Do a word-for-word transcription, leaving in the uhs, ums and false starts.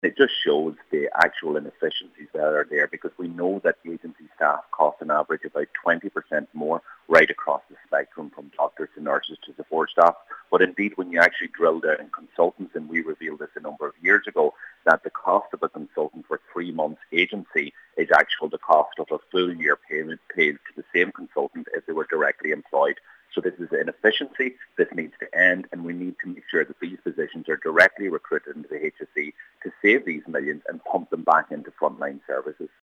It just shows the actual inefficiencies that are there, because we know that the agency staff cost on average about twenty percent more right across the spectrum, from doctors to nurses to support staff. But indeed, when you actually drill down in consultants, and we revealed this a number of years ago, that the cost of a consultant for three months agency is actual the cost of a full year payment paid to the same consultant if they were directly employed. So this is an inefficiency. This needs to end, and we need to make sure that these positions are directly recruited into the H S E to save these millions and pump them back into frontline services.